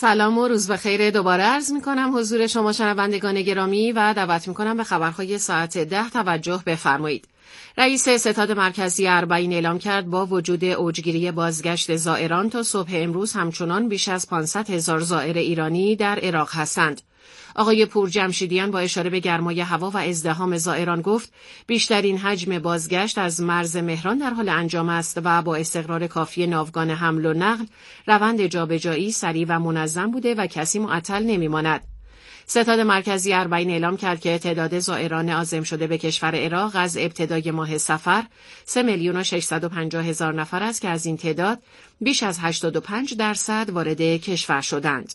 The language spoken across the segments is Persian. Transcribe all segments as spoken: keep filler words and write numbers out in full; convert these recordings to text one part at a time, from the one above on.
سلام و روز بخیر دوباره عرض می کنم حضور شما شنوندگان گرامی و دعوت می کنم به خبرهای ساعت ده توجه بفرمایید. رئیس ستاد مرکزی اربعین اعلام کرد با وجود اوجگیری بازگشت زائران تا صبح امروز همچنان بیش از پانصد هزار زائر ایرانی در عراق هستند. آقای پور جمشیدیان با اشاره به گرمای هوا و ازدحام زائران گفت بیشترین حجم بازگشت از مرز مهران در حال انجام است و با استقرار کافی ناوگان حمل و نقل روند جابجایی سریع و منظم بوده و کسی معطل نمی‌ماند. ستاد مرکزی اربعین اعلام کرد که تعداد زائران عازم شده به کشور عراق از ابتدای ماه صفر سه میلیون و ششصد و پنجاه هزار نفر است که از این تعداد بیش از هشتاد و پنج درصد وارد کشور شدند.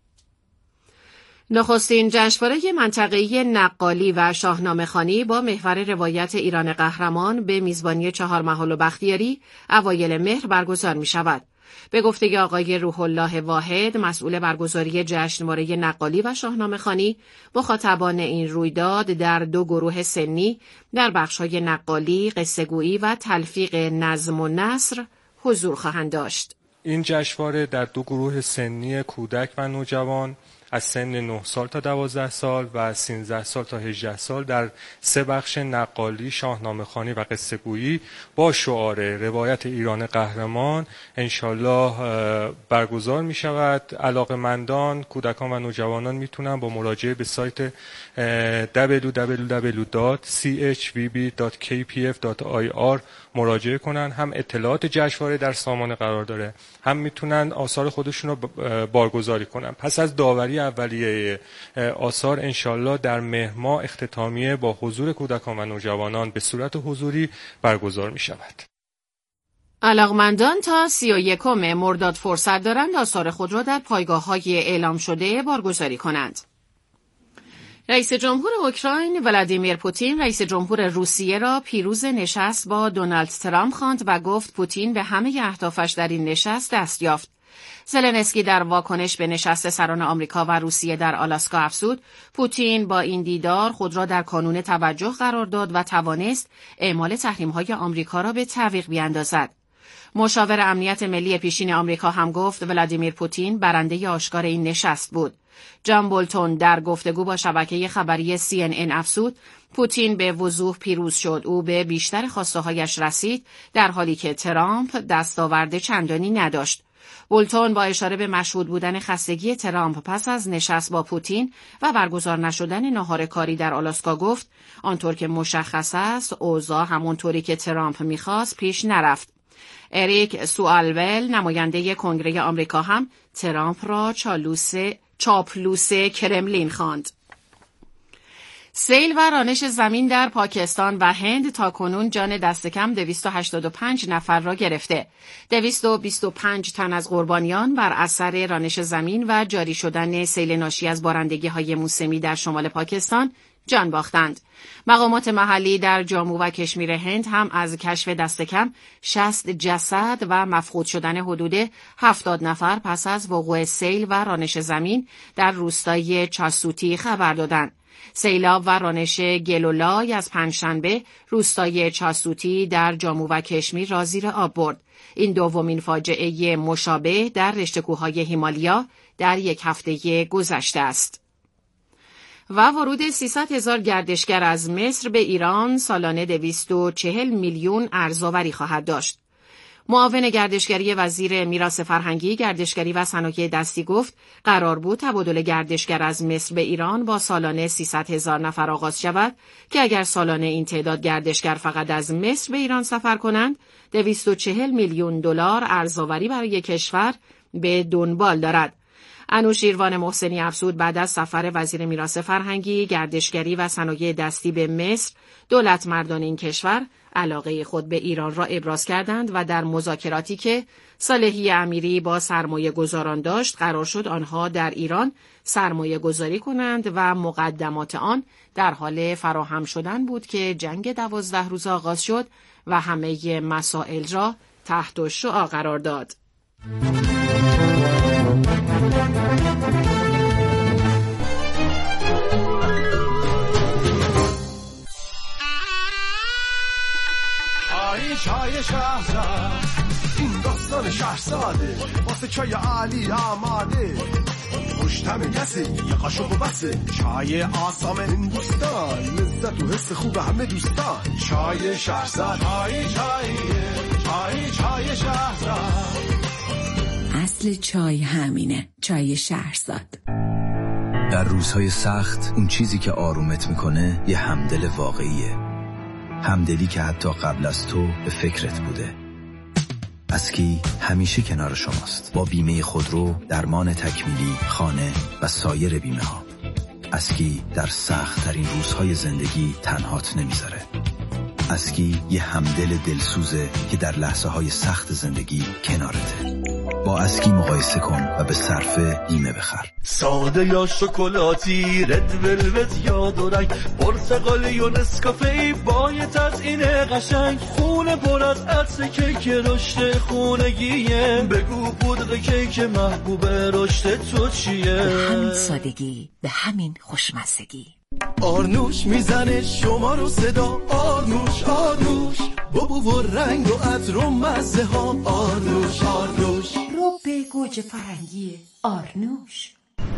نخستین جشنواره منطقه‌ای نقالی و شاهنامه‌خوانی با محور روایت ایران قهرمان به میزبانی چهارمحال و بختیاری اوایل مهر برگزار می‌شود. به گفته آقای روح الله واحد، مسئول برگزاری جشنواره نقالی و شاهنامه‌خوانی، مخاطبان این رویداد در دو گروه سنی در بخش‌های نقالی، قصه‌گویی و تلفیق نظم و نثر حضور خواهند داشت. این جشنواره در دو گروه سنی کودک و نوجوان از سن نه سال تا دوازده سال و از سیزده سال تا هجده سال در سه بخش نقالی، شاهنامه‌خوانی و قصه‌گویی با شعار روایت ایران قهرمان انشالله برگزار می شود. علاقه‌مندان، کودکان و نوجوانان میتونن با مراجعه به سایت دبلیو دبلیو دبلیو دات سی اچ وی بی دات کی پی اف دات آی آر مراجعه کنن. هم اطلاعات جشنواره در سامانه قرار داره، هم میتونن آثار خودشون رو بارگذاری کنن. پس از داوری اولیه آثار انشالله در مهر ماه اختتامیه با حضور کودکان و نوجوانان به صورت حضوری برگزار می شود. علاقمندان تا سی و یکم مرداد فرصت دارند آثار خود را در پایگاه‌های اعلام شده بارگذاری کنند. رئیس جمهور اوکراین ولادیمیر پوتین رئیس جمهور روسیه را پیروز نشست با دونالد ترامپ خواند و گفت پوتین به همه اهدافش در این نشست دست یافت. زلنسکی در واکنش به نشست سران آمریکا و روسیه در آلاسکا افزود پوتین با این دیدار خود را در کانون توجه قرار داد و توانست اعمال تحریم‌های آمریکا را به تعویق بیاندازد. مشاور امنیت ملی پیشین آمریکا هم گفت ولادیمیر پوتین برنده آشکار این نشست بود. جان بولتون در گفتگو با شبکه خبری سی ان ان افزود پوتین به وضوح پیروز شد. او به بیشتر خواسته‌هایش رسید در حالی که ترامپ دستاورد چندانی نداشت. بولتون با اشاره به مشهود بودن خستگی ترامپ پس از نشست با پوتین و برگزار نشدن ناهار کاری در آلاسکا گفت آنطور که مشخص است اوضاع همونطوری که ترامپ می‌خواست پیش نرفت. اریک سوالول نماینده کنگره آمریکا هم ترامپ را چالوس چاپلوس کرملین خواند. سیل و رانش زمین در پاکستان و هند تاکنون جان دست کم دویست و هشتاد و پنج نفر را گرفته. دویست و بیست و پنج تن از قربانیان بر اثر رانش زمین و جاری شدن سیل ناشی از بارندگی‌های موسمی در شمال پاکستان جان باختند. مقامات محلی در جامو و کشمیر هند هم از کشف دست کم شصت جسد و مفقود شدن حدود هفتاد نفر پس از وقوع سیل و رانش زمین در روستای چاسوتی خبر دادند. سیلاب و رانش گلولای از پنجشنبه روستای چاسوتی در جامو و کشمیر را زیر آب برد. این دومین فاجعه مشابه در رشته کوههای هیمالیا در یک هفته گذشته است. و ورود سیصد هزار گردشگر از مصر به ایران سالانه دویست و چهل میلیون ارزآوری خواهد داشت. معاون گردشگری وزیر میراث فرهنگی، گردشگری و صنایع دستی گفت قرار بود تبادل گردشگر از مصر به ایران با سالانه سیصد هزار نفر آغاز شود که اگر سالانه این تعداد گردشگر فقط از مصر به ایران سفر کنند، دویست و چهل میلیون دلار ارزآوری برای کشور به دنبال دارد. انوشیروان محسنی افزود بعد از سفر وزیر میراث فرهنگی، گردشگری و صنایع دستی به مصر، دولت مردان این کشور علاقه خود به ایران را ابراز کردند و در مذاکراتی که صالحی امیری با سرمایه گذاران داشت قرار شد آنها در ایران سرمایه گذاری کنند و مقدمات آن در حال فراهم شدن بود که جنگ دوازده روز آغاز شد و همه مسائل را تحت الشعاع قرار داد. چای شهرزاد این داستان شهرزاده واسه چای عالی آماده خوشتم کسی یه قاشق و بسه. چای آسام هندوستان، لذت و حس خوب همه دوستان. چای شهرزاد، چای چای چای چای شهرزاد. اصل چای همینه، چای شهرزاد. در روزهای سخت اون چیزی که آرومت میکنه یه همدل واقعیه. همدلی که حتی قبل از تو به فکرت بوده. اسکی همیشه کنار شماست با بیمه خودرو، درمان تکمیلی، خانه و سایر بیمه ها. اسکی در سخت ترین روزهای زندگی تنهات نمیذاره. اسکی یه همدل دلسوزه که در لحظه های سخت زندگی کنارته. با اسکی مقایسه کن و به صرفه بیمه بخر. ساده یا شکلاتی، رد ولوت یا دورنگ، پرتقالی و نسکافه با یه تزیین قشنگ. خونه پر از عطر کیک رشد خونگیه، بگو پودر کیک محبوب رشد تو چیه؟ به همین سادگی، به همین خوشمزگی. آرنوش میزنه شما رو صدا، آرنوش آرنوش، بابو و رنگ و عطر و مزه ها. آرنوش آرنوش، رو به گوجه فرنگی آرنوش.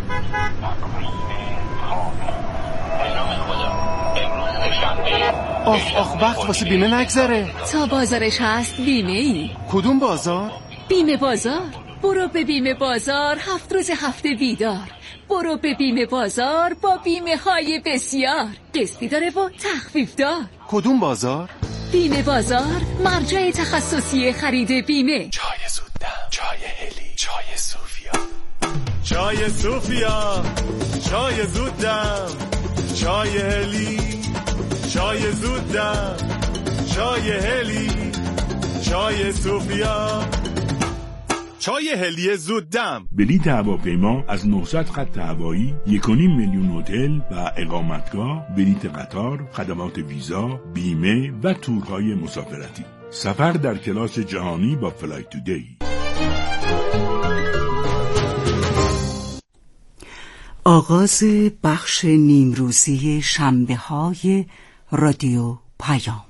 آخ آخ وقت واسه بیمه نگذره. تا بازارش هست بیمه ای. کدوم بازار؟ بیمه بازار. برو به بیمه بازار، هفت روز هفته بیدار. برو به بیمه بازار با بیمه های بسیار، قسطی داره و تخفیف دار. کدوم بازار؟ بیمه بازار، مرجع تخصصی خرید بیمه. چای زودم، چای هلی، چای صوفیا. چای صوفیا، چای زودم، چای هلی، چای زودم، چای هلی، چای صوفیا. چای هلی زودم. بلیط هواپیما از نهصد خط هوایی، یک و نیم میلیون هتل و اقامتگاه، بلیط قطار، خدمات ویزا، بیمه و تورهای مسافرتی. سفر در کلاس جهانی با فلای تودی. آغاز بخش نیمروزی شنبه های رادیو پیام.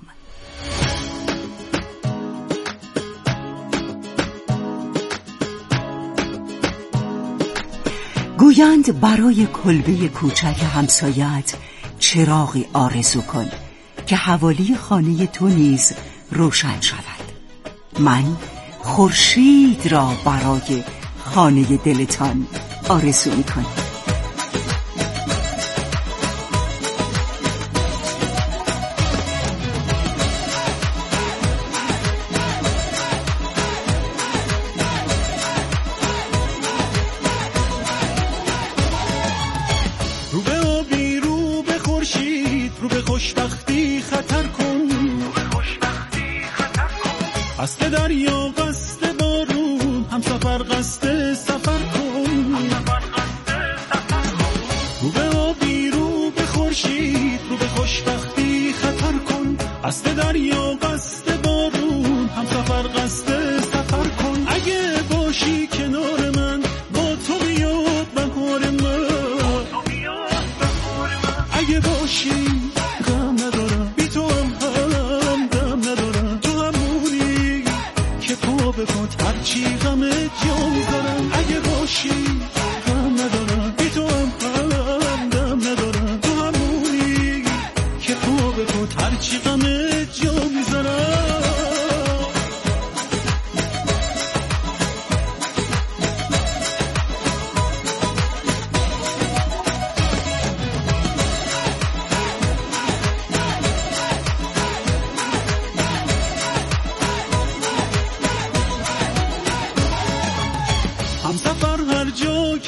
گویند برای کلبه کوچک همسایت چراغی آرزو کن که حوالی خانه تو نیز روشن شود. من خورشید را برای خانه دلتان آرزو می کنم. قصد دریا قصد بارون، هم سفر قصد سفر کن. رو به آبی رو به خورشید، رو به خوشبختی خطر کن. قصد دریا قصد بارون، هم سفر قصد سفر کن. اگه باشی کنار من، با تو بیاد بهار من. اگه باشی غم ندارم، بی تو هم هم دم ندارم. تو همونی که پا به پات هرچی غم جا میذارم. اگه باشی غم ندارم، بی تو هم هم دم ندارم. تو همونی که پا به پات هرچی غم جا میذارم. همسفر هر جا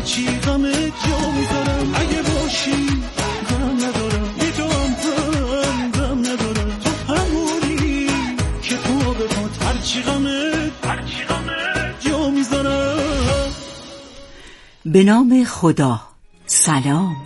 هرچی غم جا میذارم. اگه باشی غم ندارم، بی تو هم غم ندارم. تو همونی که تو بخواد هرچی غم جا میذارم. به نام خدا. سلام.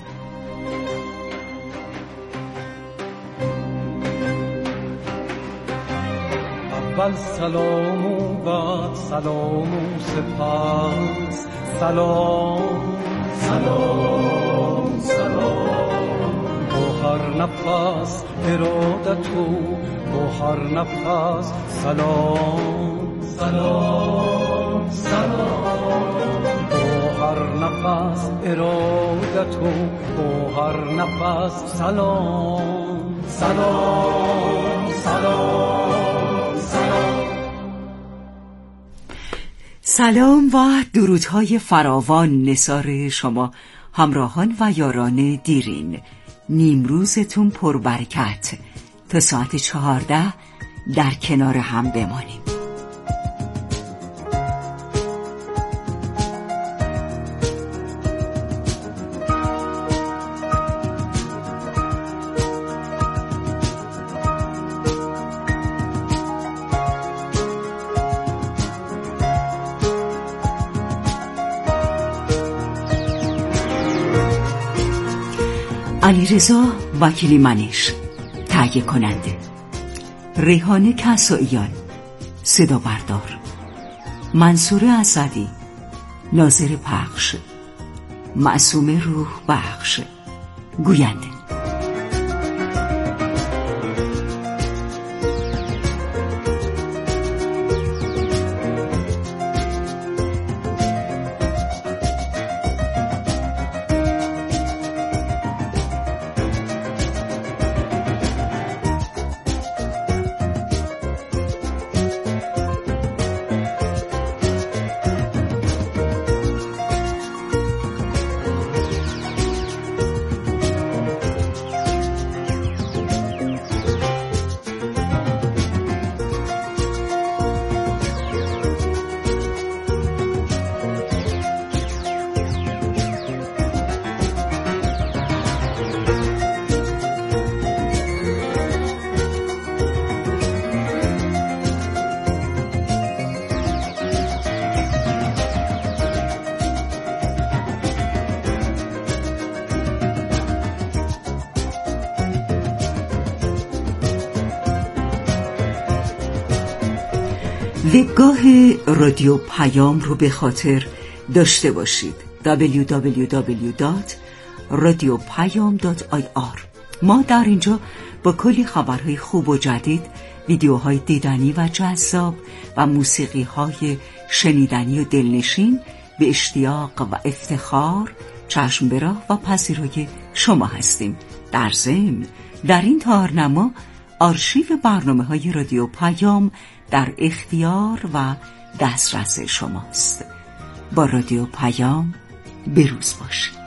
اول سلام و بعد سلام و سپس سلام سلام سلام. با هر نفس ارادت و با هر نفس سلام سلام سلام. با هر نفس ارادت و با هر نفس سلام سلام سلام. سلام و درودهای فراوان نثار شما همراهان و یاران دیرین. نیمروزتون پربرکت. تا ساعت چهارده در کنار هم بمانیم. علیرضا وکیلی منش تهیه کننده، ریحانه کسائیان صدا بردار، منصور اسدی ناظر پخش، معصومه روح بخش گوینده. وبگاه رادیو پیام رو به خاطر داشته باشید. دبلیو دبلیو دبلیو دات رادیو پیام دات آی آر. ما در اینجا با کلی خبرهای خوب و جدید، ویدیوهای دیدنی و جذاب و موسیقی‌های شنیدنی و دلنشین به اشتیاق و افتخار چشم به راه و پذیرای شما هستیم. در ضمن در این تارنما آرشیو برنامه‌های رادیو پیام در اختیار و دسترس شماست. با رادیو پیام بروز باشید.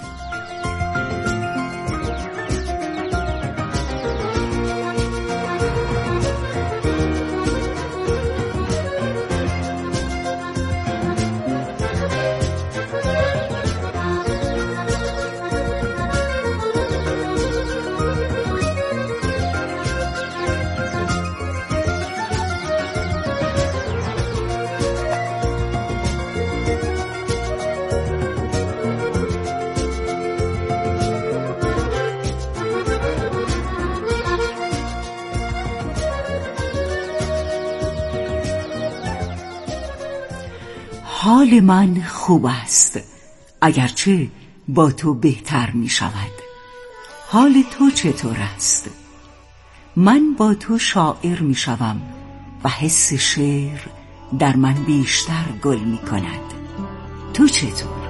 حال من خوب است، اگرچه با تو بهتر می شود. حال تو چطور است؟ من با تو شاعر می شوم و حس شعر در من بیشتر گل می کند. تو چطور؟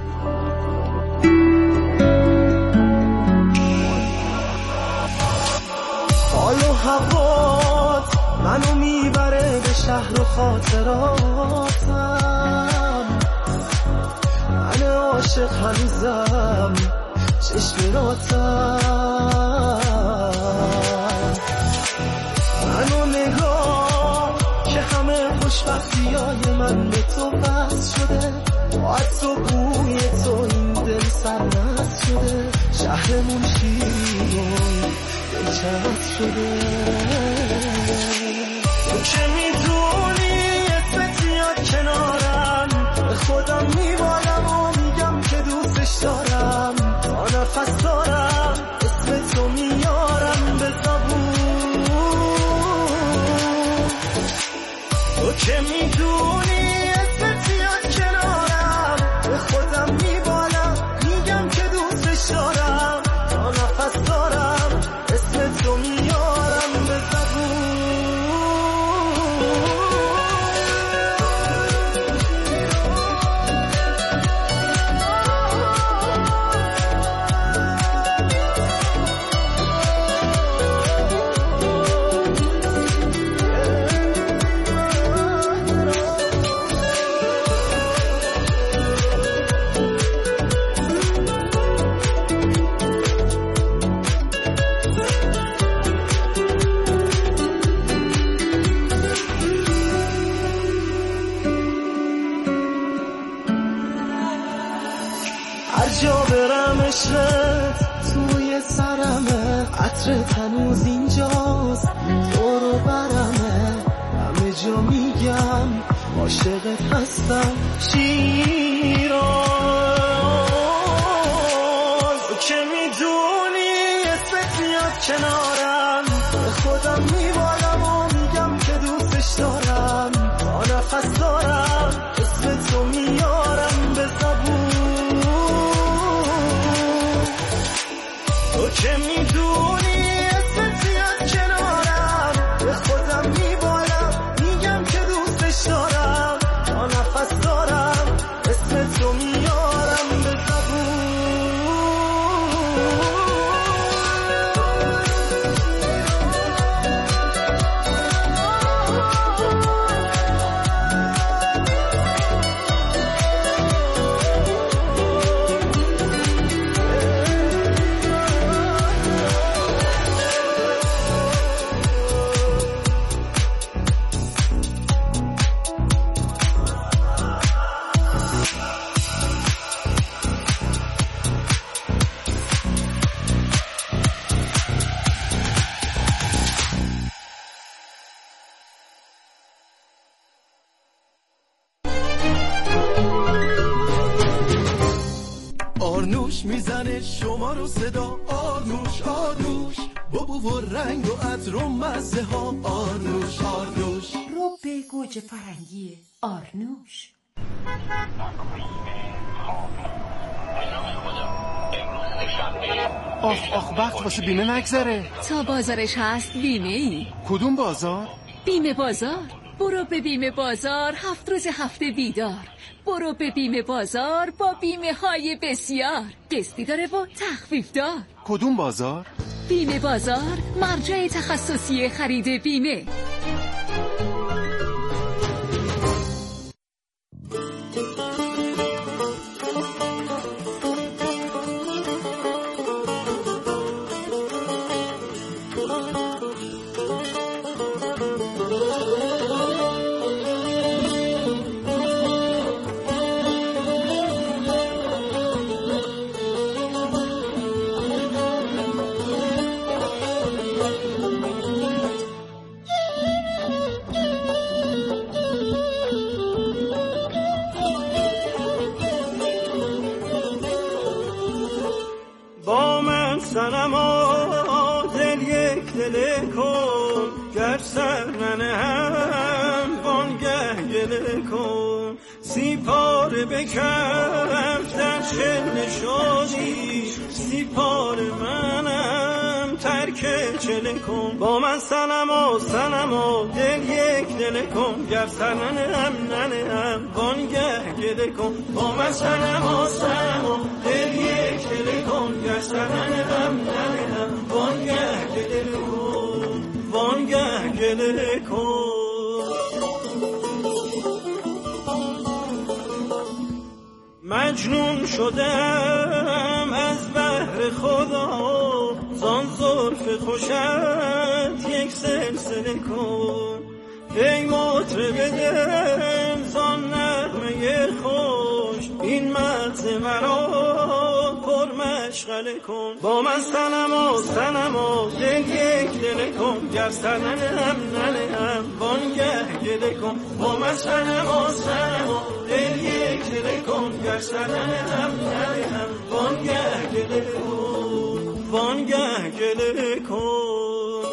حال و هوات منو میبره به شهر و خاطراتم. من عاشق هنوزم چشمراتم. منو نگاه که همه خوشبختی های من به تو بس شده. با عطر و بوی تو این دل قهرمون شیرین دلچت شده. تو که میدونی اسمت میاد کنارم، به خودم میبالم و میگم که دوستش دارم، تا نفس دارم اسم تو میارم به زبون. تو که میدونی اسمت میاد کنارم، به خودم میبالم میگم که دوستش دارم، تا نفس دارم اسم تو میارم به زبون. توی سرمه عطرت هنوز اینجاست، دورو برمه همه جا میگم عاشقت هستم شیراز. تو که میدونی اسمت میاد کنارم، به خودم میبالم و میگم که دوستش دارم، تا نفس دارم اسم تو میارم به زبون. تو که میدونی اسمت میاد کنارم، به خودم میبالم میگم که دوستش دارم، تا نفس دارم اسم تو میارم به زبون. آرنوش میزنه شما رو صدا، آرنوش آرنوش با بو و رنگ و عطر و مزه ها، آرنوش آرنوش رو به گوجه فرنگی آرنوش. آخ آخ وقت واسه بیمه نگذره. تا بازارش هست بیمه ای. کدوم بازار؟ بیمه بازار. برو به بیمه بازار، هفت روز هفته بیدار. برو به بیمه بازار با بیمه های بسیار، قسطی داره و تخفیف دار. کدوم بازار؟ بیمه بازار، مرجع تخصصی خرید بیمه. سنما دل یک دل کن، گر سر ننهم وانگه گله کن. سی پاره بکف در چل شادی، سی پاره منم ترک چله کن. با من سنما سنما دل یک دل کن، گر سر ننهم ننهم وانگه گله کن. با من سنما سنما دل یک دل کن، گر سر ننهم ننهم وانگه گله کن، وانگه گله کن. مجنون شدم از بحر خدا، زان زلف خوشت یک سلسله کن. ای مطرب دل زان نغمه خوش، این مغز مرا پر مشغله کن با من صنما صنما دل یک دل کن گر سرنم ننهم وانگه گله کن با من صنما صنما دل یک دل کن گر سرنم ننهم وانگه گله کن وانگه گله کن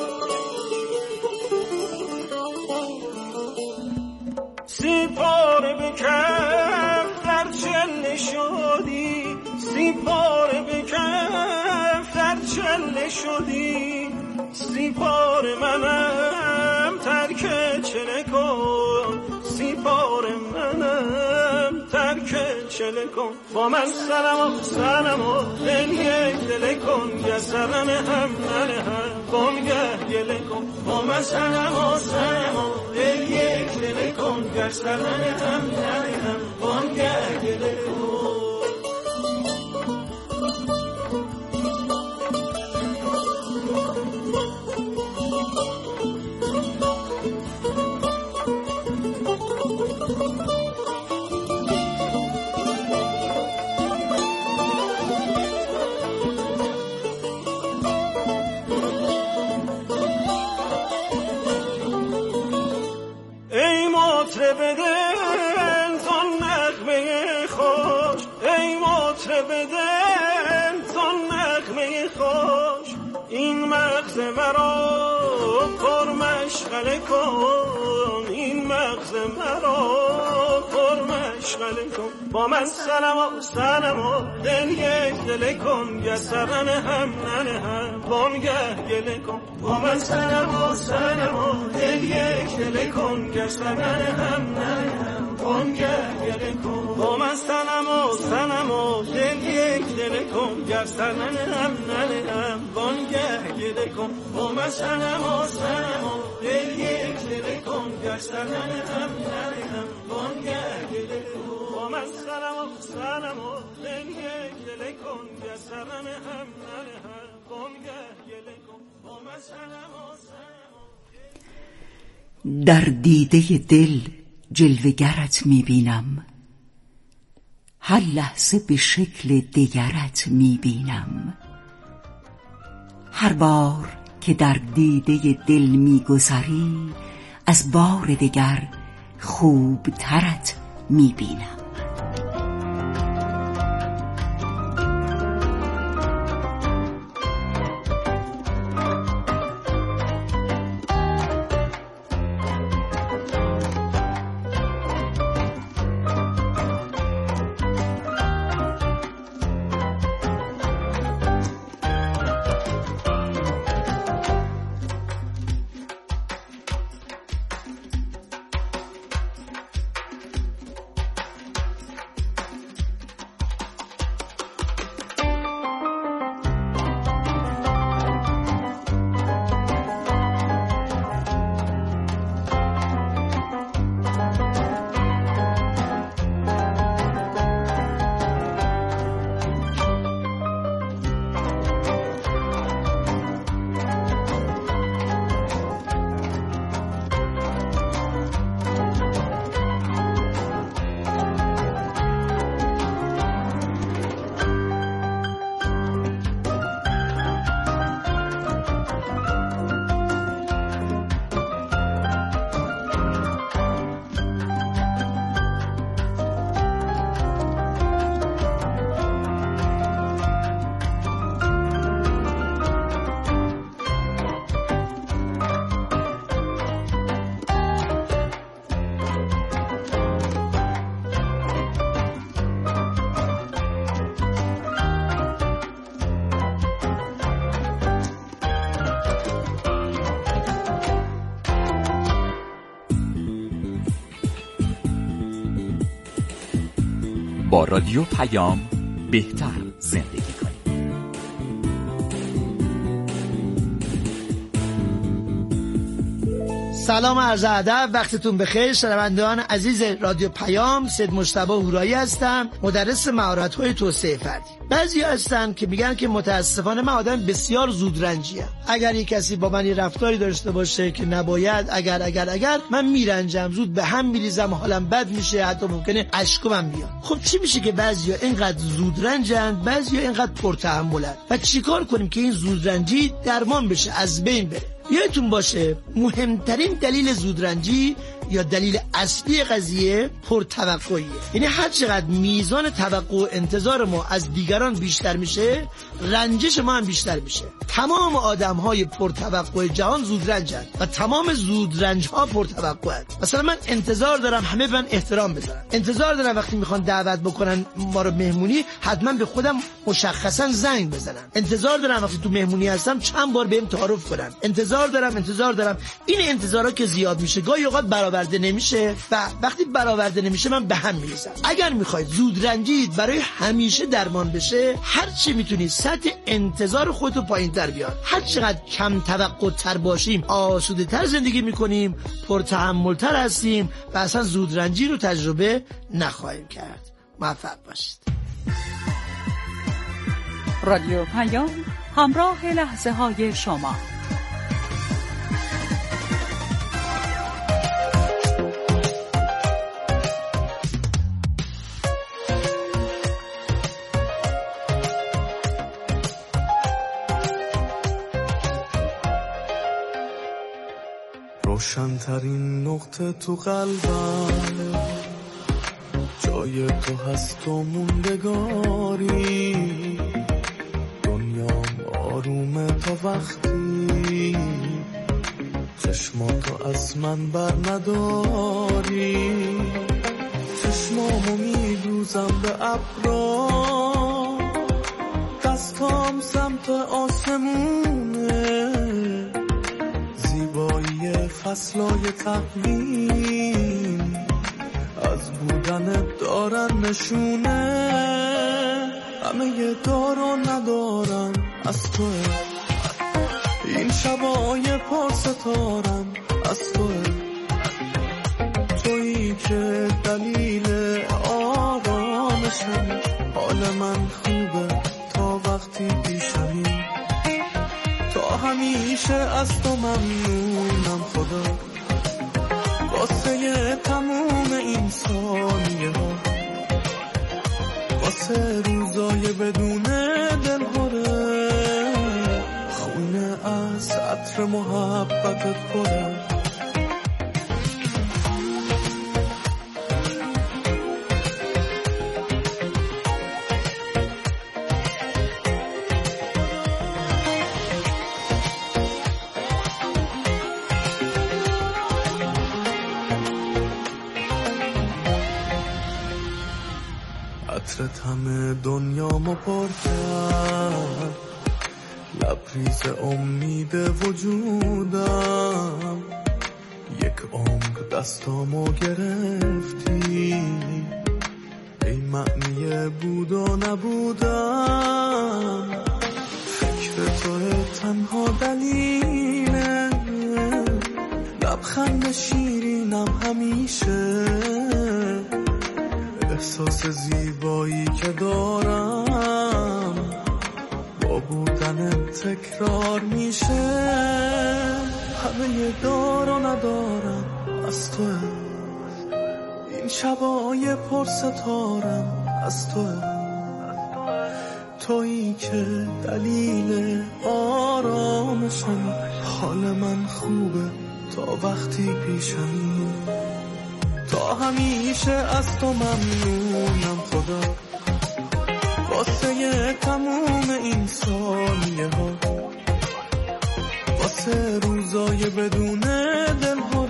سیپاره بکف در چله شدی سیپاره بکف در چله شدی سیپاره منم ترک چله کن سیپاره منم ترک چله کن با من سنم و سنم و دل یک دل کن یا سرن هم ننه هم بانگه گله کن با من سنم و سنم و دل یک دل کن یا سرن هم ننه هم بانگه گله کن مرا پر مشغله کن این مغز مرا پر مشغله کن با من سلام و سلام و دل یک دل کن یا سرن هم ننه هم وانگه گله کن با من سلام و سلام و دل یک دل کن یا سرن هم ننه هم وانگه گله کن با من سلام و سلام و دل یک دل کن یا سرن هم ننه هم وانگه گله کن با من سلام و سلام و دل یک دل کن یا سرن هم ننه هم وانگه گله کن با من سلام و سلام و دل یک دل کن یا سرن هم ننه هم وانگه گله کن با من سلام و سلام در دیده دل جلوه‌گرت میبینم هر لحظه به شکل دگرت میبینم هر بار که در دیده دل میگذری از بار دگر خوبترت میبینم با رادیو پیام بهتر زندگی کنید. سلام عرض ادب، وقتتون بخیر شنوندگان عزیز رادیو پیام. سید مجتبی هورایی هستم، مدرس مهارت‌های توسعه فردی. بعضی هستن که میگن که متاسفانه من آدم بسیار زودرنجیم. اگر یک کسی با من یه رفتاری داشته باشه که نباید، اگر اگر اگر من میرنجم، زود به هم میریزم، حالم بد میشه، حتی ممکنه اشکم بیاد. خب چی میشه که بعضیا اینقدر زودرنجن، بعضیا اینقدر پرتحملن و چیکار کنیم که این زودرنجی درمان بشه، از بین بره؟ یادتون باشه مهمترین دلیل زودرنجی یا دلیل اصلی قضیه پرتوقعیه. یعنی هر چقدر میزان توقع و انتظار ما از دیگران بیشتر میشه، رنجش ما هم بیشتر میشه. تمام آدم‌های پرتوقع جهان زودرنجن و تمام زودرنج‌ها پرتوقعن. مثلا من انتظار دارم همه به من احترام بذارن، انتظار دارم وقتی میخوان دعوت بکنن ما رو مهمونی حتما به خودم مشخصا زنگ بزنن، انتظار دارم وقتی تو مهمونی هستم چند بار بهم تعارف کنن، انتظار دارم انتظار دارم این انتظارا که زیاد میشه گاهی اوقات برآورده نمیشه و وقتی برآورده نمیشه من به هم میریزم. اگر میخواید زودرنجید برای همیشه درمان بشه، هر چی میتونید سطح انتظار خودتو پایین‌تر بیار. هر چقدر کم توقع تر باشیم آسوده تر زندگی میکنیم، پرتحمل تر هستیم و اصلا زودرنجی رو تجربه نخواهیم کرد. موفق باشید. رادیو پیام، همراه لحظه های شما. روشن‌ترین نقطه تو قلبم، جای تو هست و موندگاری، دنیام آرومه تا وقتی چشماتو از من بر نداری. چشمامو میدوزم به ابرا، دستام سمت آسمونه، زیبایی فصلای تقویم از بودن دارن نشونه. همه یه دار و ندارم از توه، این شبای پرستارم از توه، تویی که دلیل آرامشم. حال من خوبه تا وقتی پیشمی، تا همیشه از تو ممنونم خدا، واسه تموم این ثانیه ها، واسه روزای بدون دلهوره، خونه از عطر محبتت پره. عطرت همه دنیامو پر کرد، لبریز امید وجودم، یک عمر دستامو گرفتی، ای معنی بود و نبودم. فکر توه تنها دلیله، لبخند شیرینم همیشه، احساس زیبایی که دارم با بودن تکرار میشه. همه یه دار و ندارم از توه، این شبای پر ستارم از توه، تویی که دلیل آرامشم. حال من خوبه تا وقتی پیشمی، تا همیشه از تو ممنونم خدا، واسه تموم این ثانیه ها، واسه روزای بدون دلهوره.